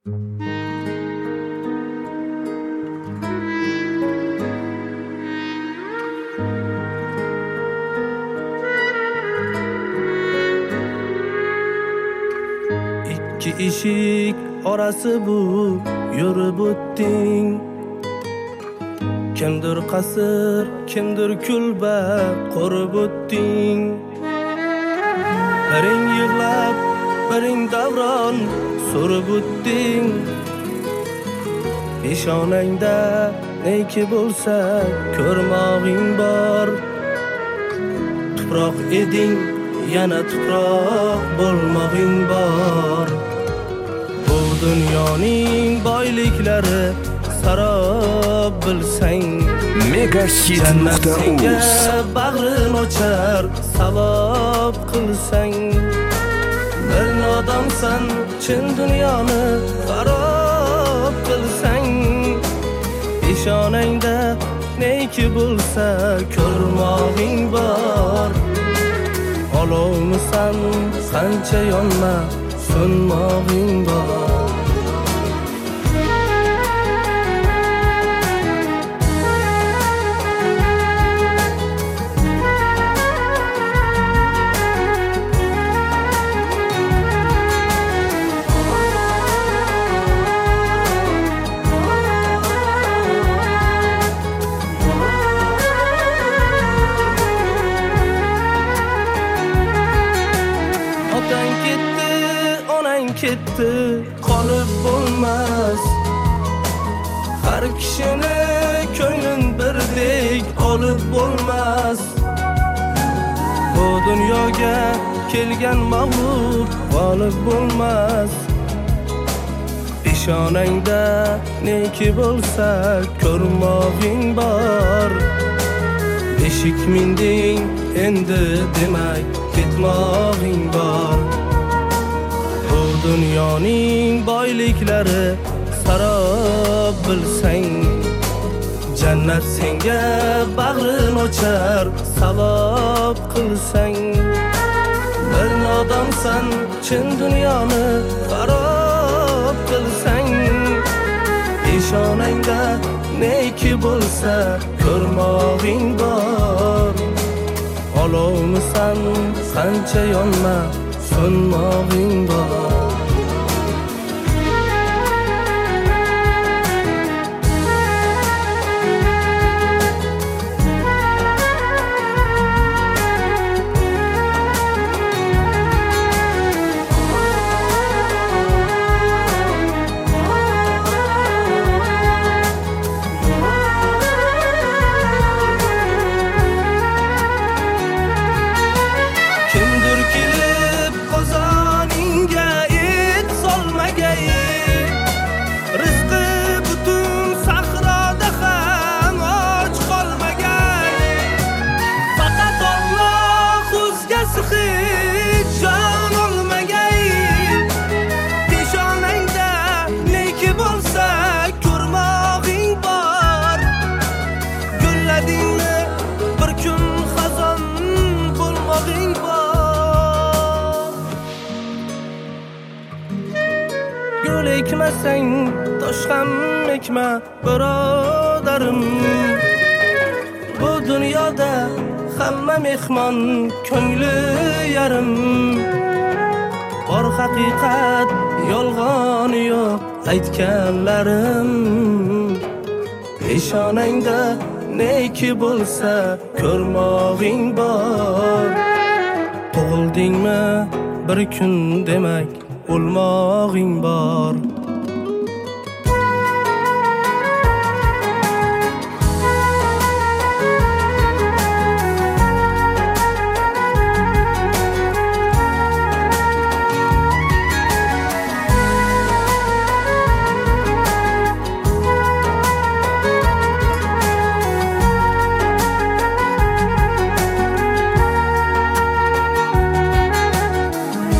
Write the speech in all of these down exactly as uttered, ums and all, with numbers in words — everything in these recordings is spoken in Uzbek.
Ikki eshik orasi bu yurib o'tding. Kimdir qasr, kimdir kulba qurib o'tding. Biring yig'lab, biring davron surib o'tding. Peshonangda neki bo'lsa ko'rmog'ing bor. Tuproq eding, yana tuproq bo'lmog'ing bor. Bu dunyoning boyliklari sarob bilsang, megahit nuqta uz bag'rin ochar savob qilsang. Bir nodonsan, chin dunyoni xarob qilsang. Peshonangda neki bo'lsa ko'rmog'ing bor. Olovmisan, qancha yonma, so'nmog'ing bor. Ketdi, qolib bo'lmas. Har kishini ko'nglin birdek olib bo'lmas. Bu dunyoga kelgan mag'lub g'olib bo'lmas. Peshonangda neki bo'lsa ko'rmog'ing bor. Eshik minding, endi demak ketmog'ing bor. Dunyoning boyliklari sarob bilsang, jannat senga bag'rin ochar savob qilsang. Bir nodonsan, chin dunyoni xarob qilsang. Peshonangda neki bo'lsa ko'rmog'ing bor. Olovmisan, qancha yonma, so'nmog'ing bor. Gul ekmasang tosh ham ekma birodarim. Bu dunyoda hamma mehmon ko'ngli yarim. Bor haqiqat, yolg'on yo'q aytganlarim. Peshonangda neki bo'lsa ko'rmog'ing bor. Tug'ildingmi bir kun demak o'lmog'ing bor.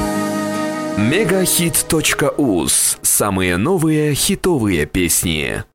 мегахит точка уз. Самые новые хитовые песни.